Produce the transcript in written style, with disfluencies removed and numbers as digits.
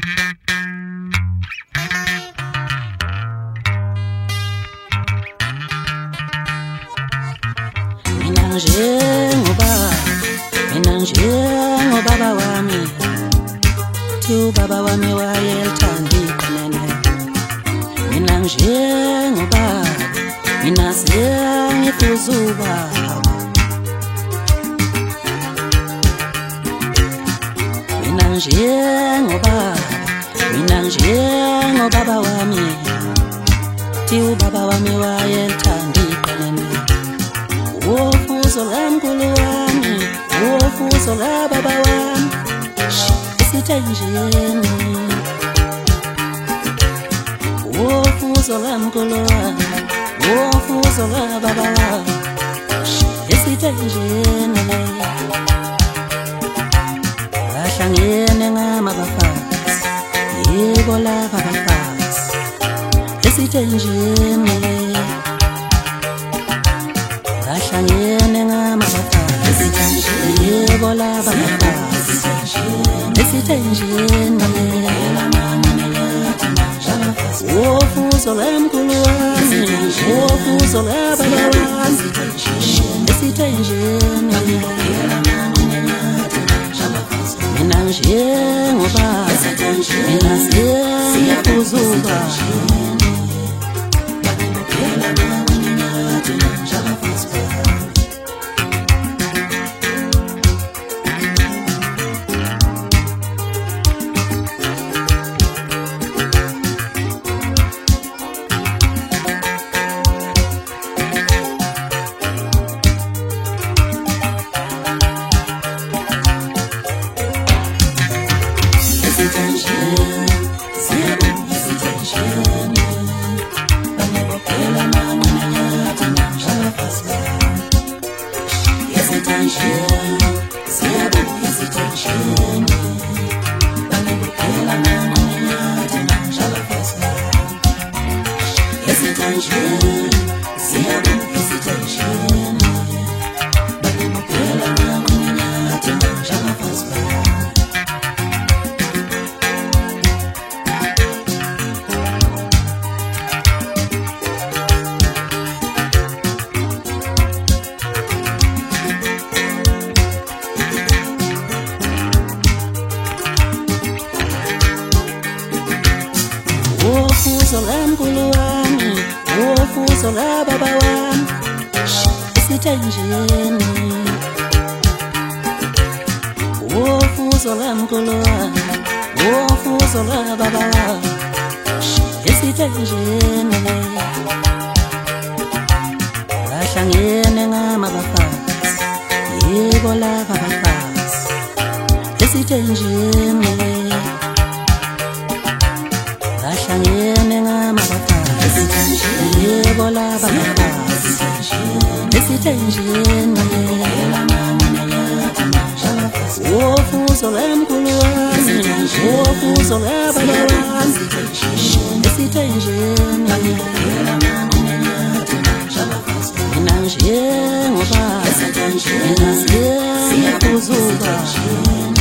Mina njengobaba wami thi ubaba wami wayelithanda iqinene. Mina njengobaba mina sengifuna ubaba. Mina njengobaba wami thi ubaba wami wayelithanda iqinene. Wofuzo lamkhulu wami, wofuzo lababa wami, isithenjini. Wofuzo lamkhulu wami, wofuzo lababa wami, isithenjini. Bahlangene ngamabafazi, yebo laba bafazi, isithenjini. Bahlangene ngamabafazi, yebo laba bafazi, isithenjini. Wofuzo lamkhulu wami, wofuzo lababa wami, isithenjini. Mina njengobaba, mina sengifuna ubaba. Wofuzo lamkhulu wami, wofuzo lababa wami, isithenjini. Wofuzo lamkhulu wami, wofuzo lababa wami, isithenjini. Bahlangene ngamabafazi, yebo laba bafazi, isithenjini. Bahlangene ngamabafazi, yebo laba bafazi, isithenjini. Wofuzo lamkhulu wami, wofuzo lababa wami, isithenjini. Mina njengobaba, mina sengifuna ubaba.